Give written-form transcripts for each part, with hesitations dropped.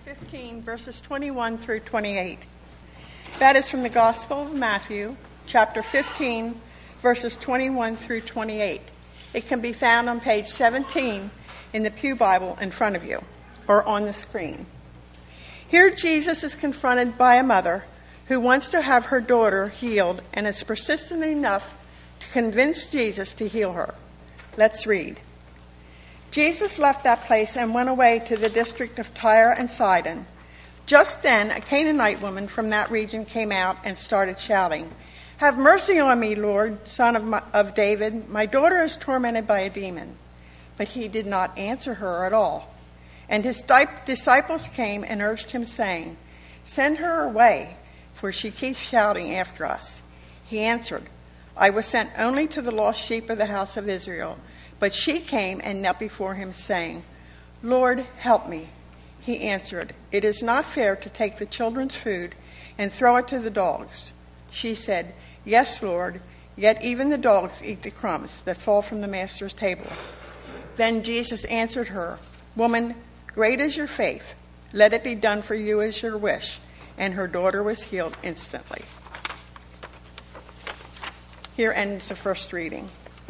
15, verses 21 through 28. That is from the Gospel of Matthew, chapter 15, verses 21 through 28. It can be found on page 17 in the Pew Bible in front of you, or on the screen. Here Jesus is confronted by a mother who wants to have her daughter healed and is persistent enough to convince Jesus to heal her. Let's read. Jesus left that place and went away to the district of Tyre and Sidon. Just then, a Canaanite woman from that region came out and started shouting, "Have mercy on me, Lord, son of David. My daughter is tormented by a demon." But he did not answer her at all. And his disciples came and urged him, saying, "Send her away, for she keeps shouting after us." He answered, "I was sent only to the lost sheep of the house of Israel." But she came and knelt before him, saying, "Lord, help me." He answered, "It is not fair to take the children's food and throw it to the dogs." She said, "Yes, Lord, yet even the dogs eat the crumbs that fall from the master's table." Then Jesus answered her, "Woman, great is your faith. Let it be done for you as your wish." And her daughter was healed instantly. Here ends the first reading.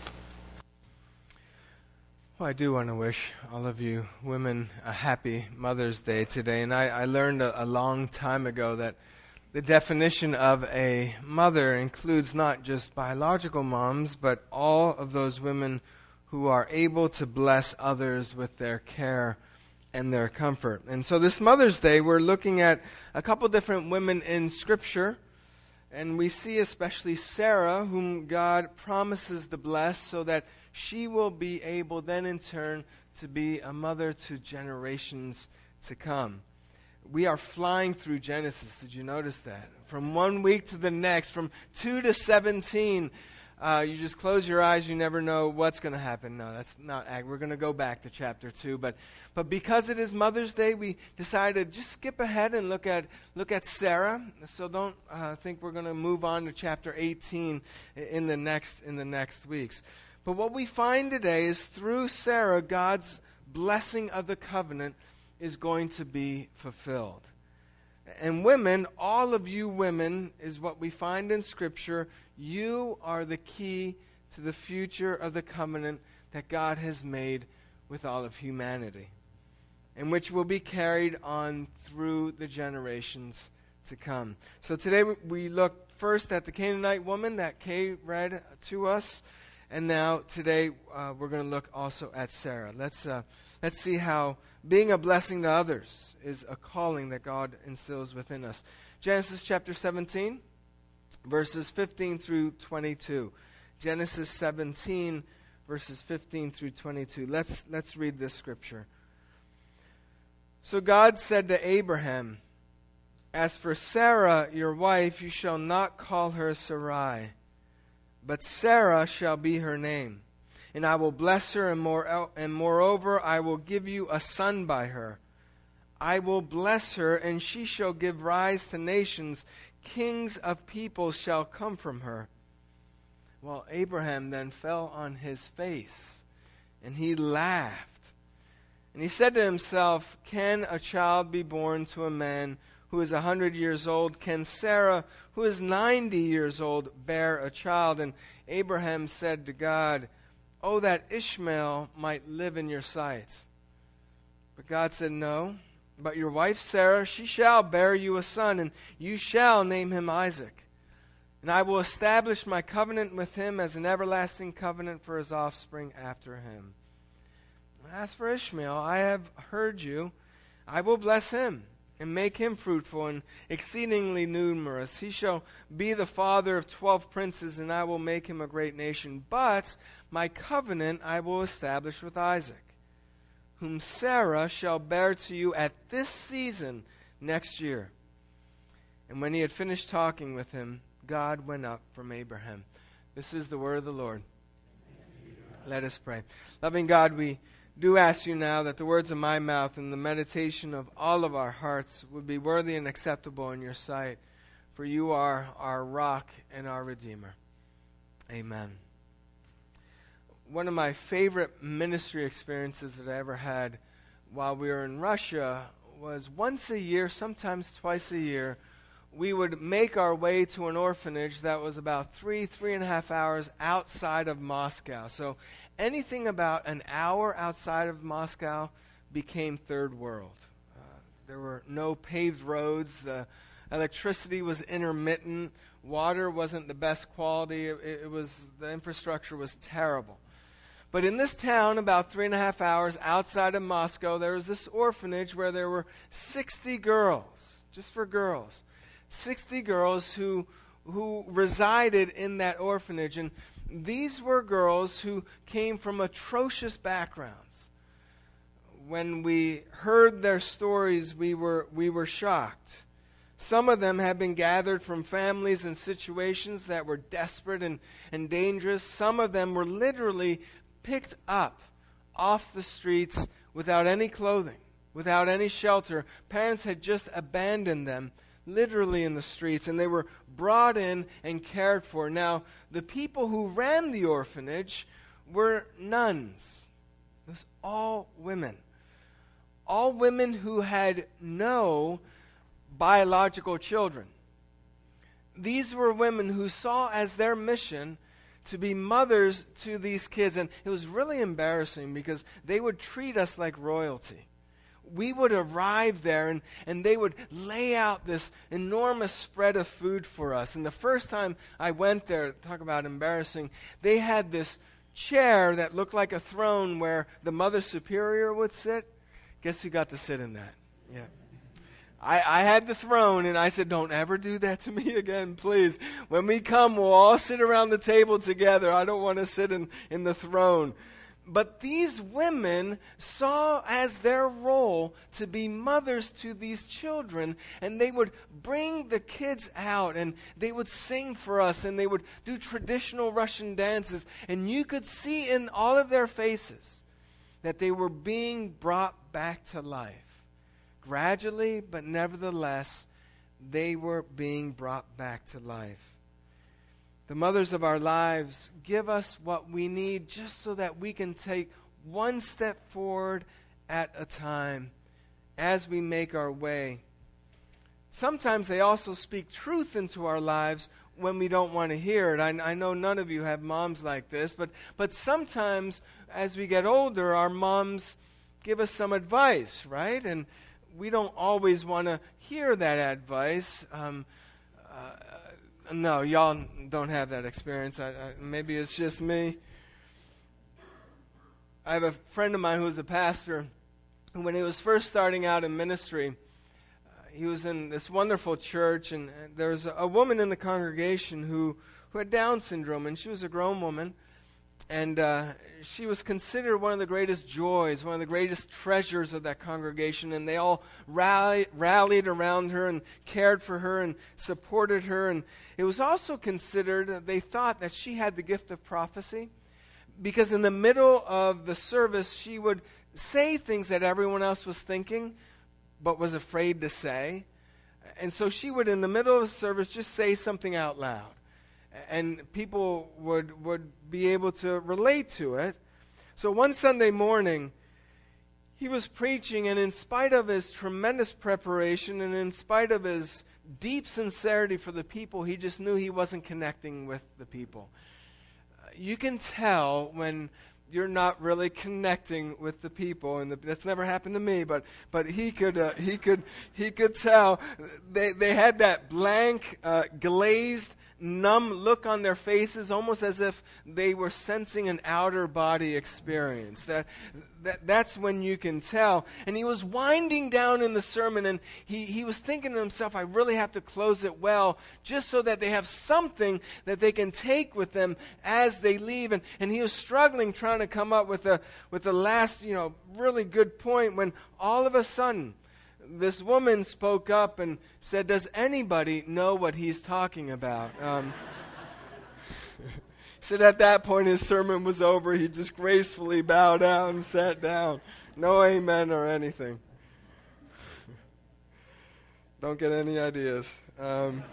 Well, I do want to wish all of you women a happy Mother's Day today. And I learned a long time ago that the definition of a mother includes not just biological moms, but all of those women who are able to bless others with their care and their comfort. And so this Mother's Day, we're looking at a couple different women in Scripture. And we see especially Sarah, whom God promises to bless so that she will be able then in turn to be a mother to generations to come. We are flying through Genesis. Did you notice that? From one week to the next, from 2 to 17. You just close your eyes, you never know what's going to happen. No, that's not accurate. We're going to go back to chapter 2. But because it is Mother's Day, we decided to just skip ahead and look at Sarah. So don't think we're going to move on to chapter 18 in the next weeks. But what we find today is through Sarah, God's blessing of the covenant is going to be fulfilled. And women, all of you women, is what we find in Scripture. You are the key to the future of the covenant that God has made with all of humanity, and which will be carried on through the generations to come. So today we look first at the Canaanite woman that Kay read to us, and now today we're going to look also at Sarah. Let's see how being a blessing to others is a calling that God instills within us. Genesis chapter 17, verses 15 through 22. Genesis 17, verses 15 through 22. Let's read this scripture. So God said to Abraham, "As for Sarah, your wife, you shall not call her Sarai, but Sarah shall be her name. And I will bless her, and moreover, I will give you a son by her. I will bless her, and she shall give rise to nations. Kings of peoples shall come from her." Well, Abraham then fell on his face, and he laughed. And he said to himself, "Can a child be born to a man who is 100 years old? Can Sarah, who is 90 years old, bear a child?" And Abraham said to God, "Oh, that Ishmael might live in your sight." But God said, "No, but your wife Sarah, she shall bear you a son, and you shall name him Isaac. And I will establish my covenant with him as an everlasting covenant for his offspring after him. As for Ishmael, I have heard you. I will bless him and make him fruitful and exceedingly numerous. He shall be the father of 12 princes, and I will make him a great nation. But my covenant I will establish with Isaac, whom Sarah shall bear to you at this season next year." And when he had finished talking with him, God went up from Abraham. This is the word of the Lord. Let us pray. Loving God, we do ask you now that the words of my mouth and the meditation of all of our hearts would be worthy and acceptable in your sight, for you are our rock and our Redeemer. Amen. One of my favorite ministry experiences that I ever had while we were in Russia was once a year, sometimes twice a year, we would make our way to an orphanage that was about 3.5 hours outside of Moscow. So anything about an hour outside of Moscow became third world. There were no paved roads. The electricity was intermittent. Water wasn't the best quality. The infrastructure was terrible. But in this town, about 3.5 hours outside of Moscow, there was this orphanage where there were 60 girls, just for girls. 60 girls who resided in that orphanage. And these were girls who came from atrocious backgrounds. When we heard their stories, we were shocked. Some of them had been gathered from families and situations that were desperate and dangerous. Some of them were literally picked up off the streets without any clothing, without any shelter. Parents had just abandoned them literally in the streets, and they were brought in and cared for. Now, the people who ran the orphanage were nuns. It was all women. All women who had no biological children. These were women who saw as their mission to be mothers to these kids. And it was really embarrassing because they would treat us like royalty. We would arrive there and they would lay out this enormous spread of food for us. And the first time I went there, talk about embarrassing, they had this chair that looked like a throne where the Mother Superior would sit. Guess who got to sit in that? Yeah. I had the throne, and I said, don't ever do that to me again, please. When we come, we'll all sit around the table together. I don't want to sit in the throne. But these women saw as their role to be mothers to these children, and they would bring the kids out, and they would sing for us, and they would do traditional Russian dances, and you could see in all of their faces that they were being brought back to life. Gradually, but nevertheless, they were being brought back to life. The mothers of our lives give us what we need just so that we can take one step forward at a time as we make our way. Sometimes they also speak truth into our lives when we don't want to hear it. I know none of you have moms like this, but sometimes as we get older, our moms give us some advice, right? And we don't always want to hear that advice. No, y'all don't have that experience. Maybe it's just me. I have a friend of mine who was a pastor, and when he was first starting out in ministry, he was in this wonderful church, and there was a woman in the congregation who had Down syndrome, and she was a grown woman. And she was considered one of the greatest joys, one of the greatest treasures of that congregation. And they all rallied around her and cared for her and supported her. And it was also considered, they thought that she had the gift of prophecy. Because in the middle of the service, she would say things that everyone else was thinking, but was afraid to say. And so she would, in the middle of the service, just say something out loud. And people would be able to relate to it. So one Sunday morning, he was preaching, and in spite of his tremendous preparation and in spite of his deep sincerity for the people, he just knew he wasn't connecting with the people. You can tell when you're not really connecting with the people, and that's never happened to me. But he could tell. They had that blank, glazed, numb look on their faces, almost as if they were sensing an outer body experience. That's when you can tell. And he was winding down in the sermon, and he was thinking to himself, I really have to close it well, just so that they have something that they can take with them as they leave. And he was struggling, trying to come up with the last, really good point, when all of a sudden, this woman spoke up and said, does anybody know what he's talking about? He said at that point his sermon was over. He just gracefully bowed down and sat down. No amen or anything. Don't get any ideas. The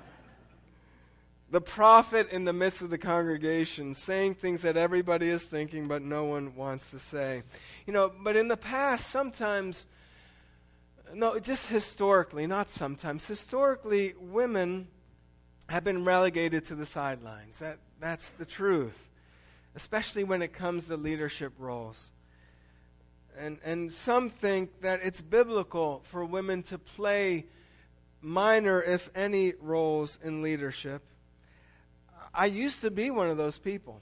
prophet in the midst of the congregation, saying things that everybody is thinking but no one wants to say. But in the past, sometimes No, just historically, not sometimes. Historically, women have been relegated to the sidelines. That's the truth, especially when it comes to leadership roles. And some think that it's biblical for women to play minor, if any, roles in leadership. I used to be one of those people.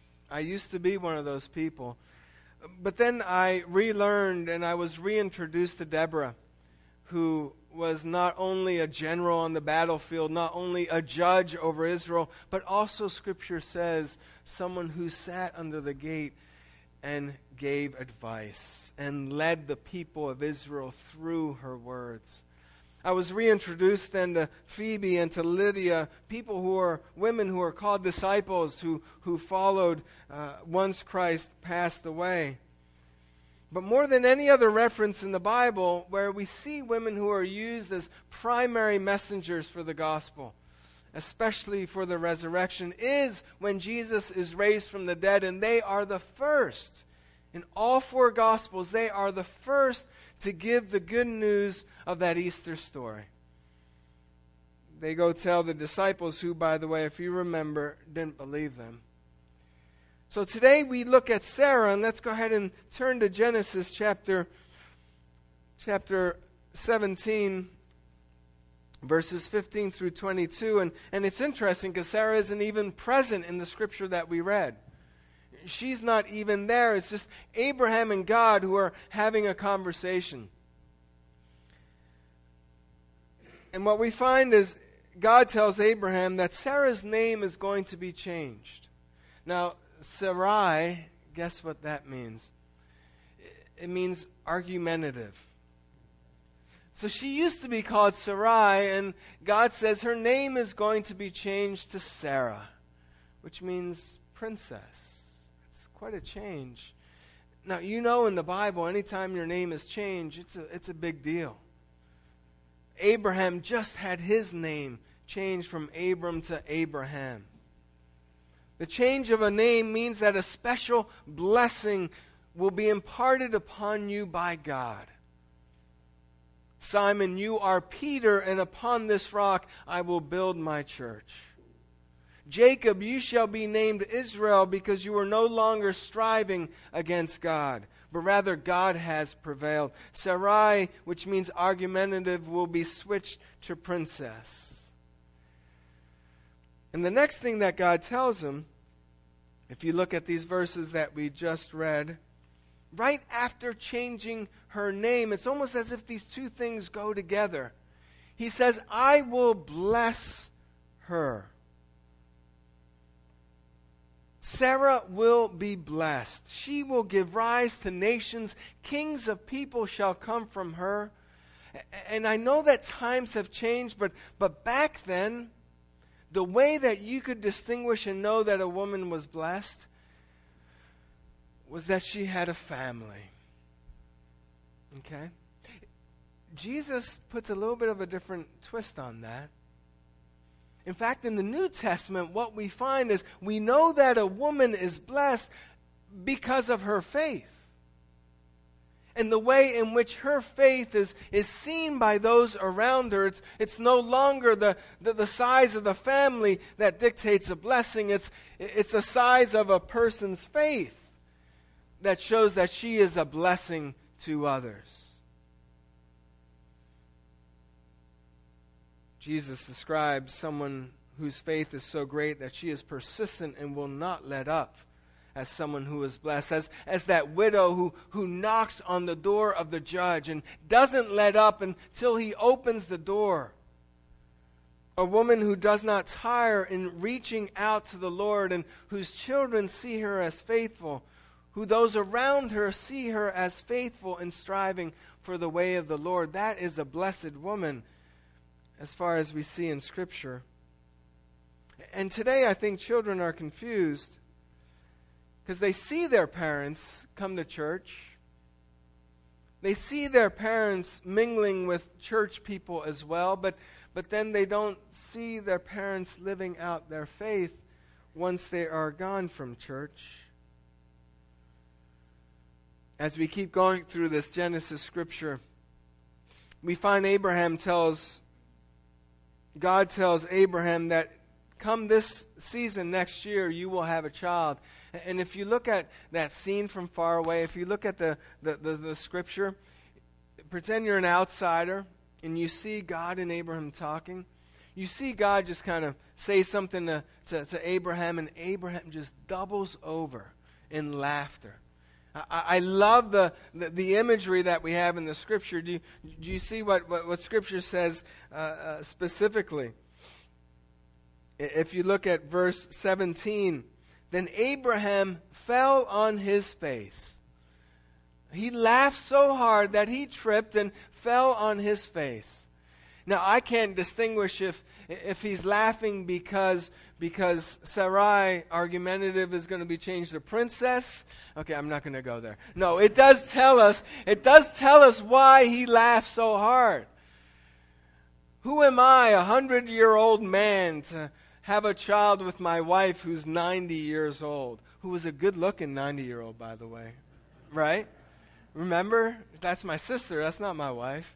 But then I relearned and I was reintroduced to Deborah, who was not only a general on the battlefield, not only a judge over Israel, but also, Scripture says, someone who sat under the gate and gave advice and led the people of Israel through her words. I was reintroduced then to Phoebe and to Lydia, women who are called disciples, who followed once Christ passed away. But more than any other reference in the Bible where we see women who are used as primary messengers for the gospel, especially for the resurrection, is when Jesus is raised from the dead, and they are the first. In all four Gospels, they are the first to give the good news of that Easter story. They go tell the disciples who, by the way, if you remember, didn't believe them. So today we look at Sarah, and let's go ahead and turn to Genesis chapter 17, verses 15 through 22. And it's interesting because Sarah isn't even present in the scripture that we read. She's not even there. It's just Abraham and God who are having a conversation. And what we find is God tells Abraham that Sarah's name is going to be changed. Now, Sarai, guess what that means? It means argumentative. So she used to be called Sarai, and God says her name is going to be changed to Sarah, which means princess. It's quite a change. Now, you know in the Bible, anytime your name is changed, it's a big deal. Abraham just had his name changed from Abram to Abraham. The change of a name means that a special blessing will be imparted upon you by God. Simon, you are Peter, and upon this rock I will build my church. Jacob, you shall be named Israel, because you are no longer striving against God, but rather God has prevailed. Sarai, which means argumentative, will be switched to princess. And the next thing that God tells him, if you look at these verses that we just read, right after changing her name, it's almost as if these two things go together. He says, I will bless her. Sarah will be blessed. She will give rise to nations. Kings of people shall come from her. And I know that times have changed, but back then, the way that you could distinguish and know that a woman was blessed was that she had a family. Okay? Jesus puts a little bit of a different twist on that. In fact, in the New Testament, what we find is we know that a woman is blessed because of her faith. And the way in which her faith is seen by those around her. It's no longer the size of the family that dictates a blessing. It's the size of a person's faith that shows that she is a blessing to others. Jesus describes someone whose faith is so great that she is persistent and will not let up, as someone who is blessed, as that widow who knocks on the door of the judge and doesn't let up until he opens the door. A woman who does not tire in reaching out to the Lord, and whose children see her as faithful, who those around her see her as faithful in striving for the way of the Lord. That is a blessed woman, as far as we see in Scripture. And today I think children are confused because they see their parents come to church. They see their parents mingling with church people as well, but then they don't see their parents living out their faith once they are gone from church. As we keep going through this Genesis scripture, we find God tells Abraham that come this season next year, you will have a child. And if you look at that scene from far away, if you look at the scripture, pretend you're an outsider and you see God and Abraham talking. You see God just kind of say something to Abraham, and Abraham just doubles over in laughter. I love the imagery that we have in the scripture. Do you see what scripture says specifically? If you look at verse 17, then Abraham fell on his face. He laughed so hard that he tripped and fell on his face. Now, I can't distinguish if he's laughing because Sarai, argumentative, is going to be changed to princess. Okay, I'm not going to go there. No, it does tell us why he laughed so hard. Who am I, 100-year-old man, to have a child with my wife who's 90 years old, who was a good-looking 90-year-old, by the way, right? Remember, that's my sister, that's not my wife.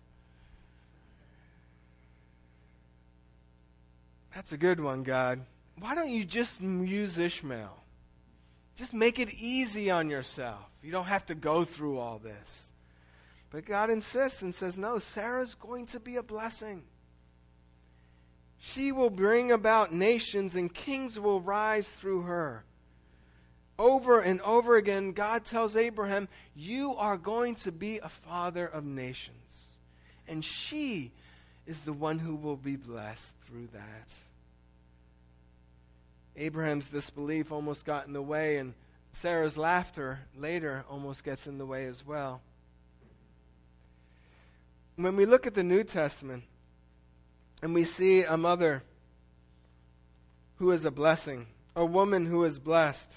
That's a good one, God. Why don't you just use Ishmael? Just make it easy on yourself. You don't have to go through all this. But God insists and says, no, Sarah's going to be a blessing. She will bring about nations, and kings will rise through her. Over and over again, God tells Abraham, you are going to be a father of nations. And she is the one who will be blessed through that. Abraham's disbelief almost got in the way, and Sarah's laughter later almost gets in the way as well. When we look at the New Testament and we see a mother who is a blessing, a woman who is blessed,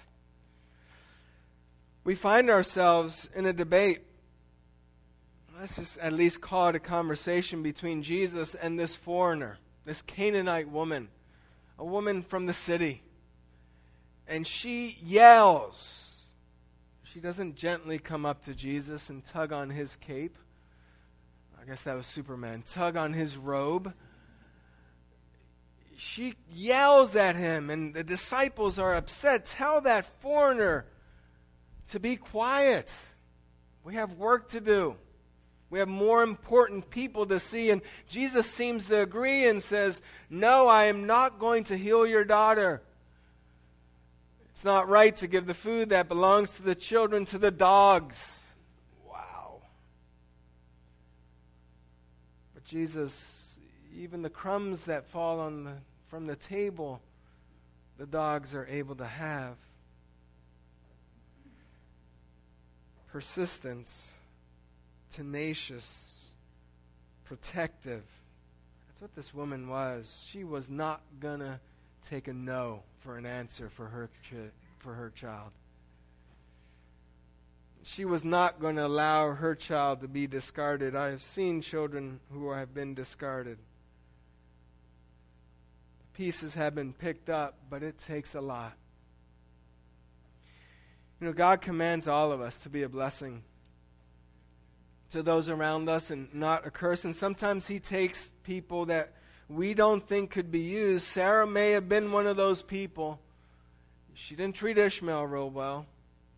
we find ourselves in a debate. Let's just at least call it a conversation between Jesus and this foreigner, this Canaanite woman, a woman from the city. And she yells. She doesn't gently come up to Jesus and tug on his cape. I guess that was Superman. Tug on his robe. She yells at him, and the disciples are upset. Tell that foreigner to be quiet. We have work to do. We have more important people to see. And Jesus seems to agree and says, no, I am not going to heal your daughter. It's not right to give the food that belongs to the children to the dogs. Wow. But Jesus, even the crumbs that fall from the table, the dogs are able to have. Persistence. Tenacious, protective. That's what this woman was. She was not going to take a no for an answer for her child. She was not going to allow her child to be discarded. I have seen children who have been discarded. Pieces have been picked up, but it takes a lot. You know, God commands all of us to be a blessing to those around us and not a curse. And sometimes he takes people that we don't think could be used. Sarah may have been one of those people. She didn't treat Ishmael real well.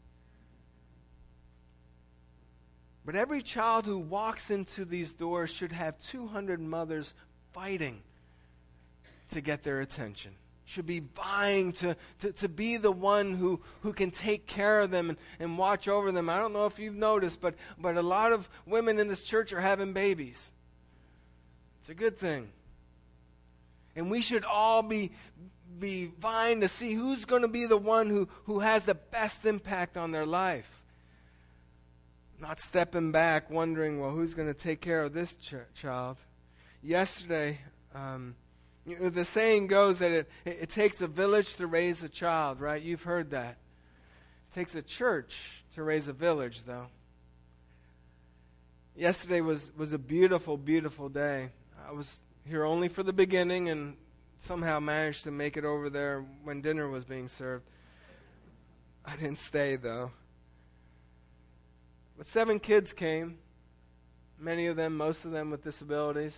But every child who walks into these doors should have 200 mothers fighting to get their attention. Should be vying to be the one who can take care of them and watch over them. I don't know if you've noticed, but a lot of women in this church are having babies. It's a good thing. And we should all be vying to see who's going to be the one who has the best impact on their life. Not stepping back wondering, well, who's going to take care of this child? Yesterday, the saying goes that it takes a village to raise a child, right? You've heard that. It takes a church to raise a village, though. Yesterday was a beautiful, beautiful day. I was here only for the beginning and somehow managed to make it over there when dinner was being served. I didn't stay, though. But 7 kids came. many of them, most of them with disabilities.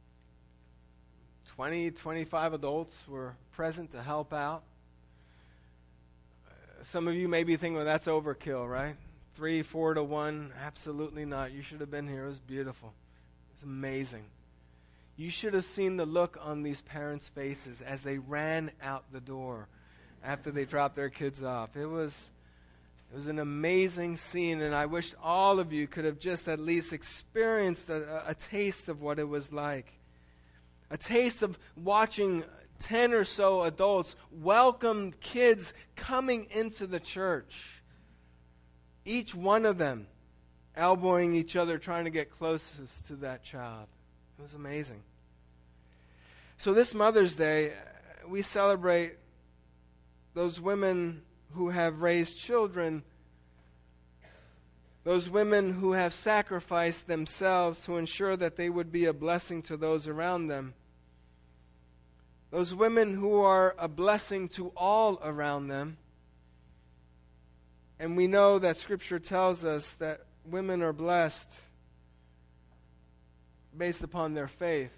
20, 25 adults were present to help out. Some of you may be thinking, well, that's overkill, right? 3, 4 to 1. Absolutely not. You should have been here. It was beautiful. It was amazing. You should have seen the look on these parents' faces as they ran out the door after they dropped their kids off. It was an amazing scene, and I wish all of you could have just at least experienced a taste of what it was like. A taste of watching 10 or so adults welcome kids coming into the church. Each one of them elbowing each other, trying to get closest to that child. It was amazing. So this Mother's Day, we celebrate those women who have raised children, those women who have sacrificed themselves to ensure that they would be a blessing to those around them. Those women who are a blessing to all around them. And we know that Scripture tells us that women are blessed based upon their faith,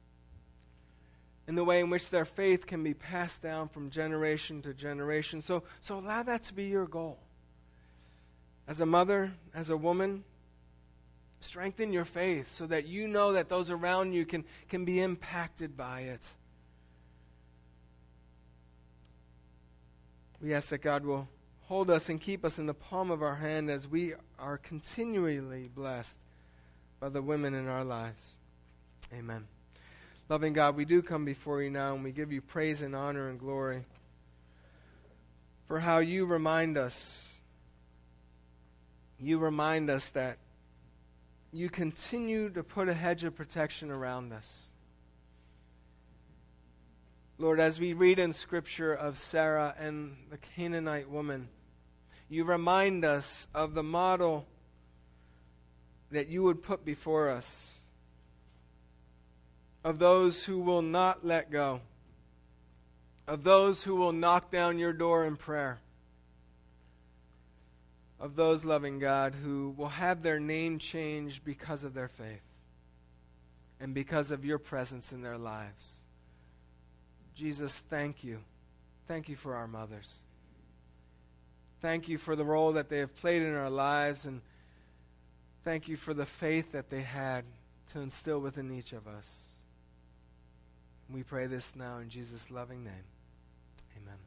in the way in which their faith can be passed down from generation to generation. So allow that to be your goal. As a mother, as a woman, strengthen your faith so that you know that those around you can be impacted by it. We ask that God will hold us and keep us in the palm of our hand as we are continually blessed by the women in our lives. Amen. Loving God, we do come before you now and we give you praise and honor and glory for how you remind us. You remind us that you continue to put a hedge of protection around us. Lord, as we read in Scripture of Sarah and the Canaanite woman, you remind us of the model that you would put before us, of those who will not let go, of those who will knock down your door in prayer, of those, loving God, who will have their name changed because of their faith and because of your presence in their lives. Jesus, thank you. Thank you for our mothers. Thank you for the role that they have played in our lives, and thank you for the faith that they had to instill within each of us. We pray this now in Jesus' loving name. Amen.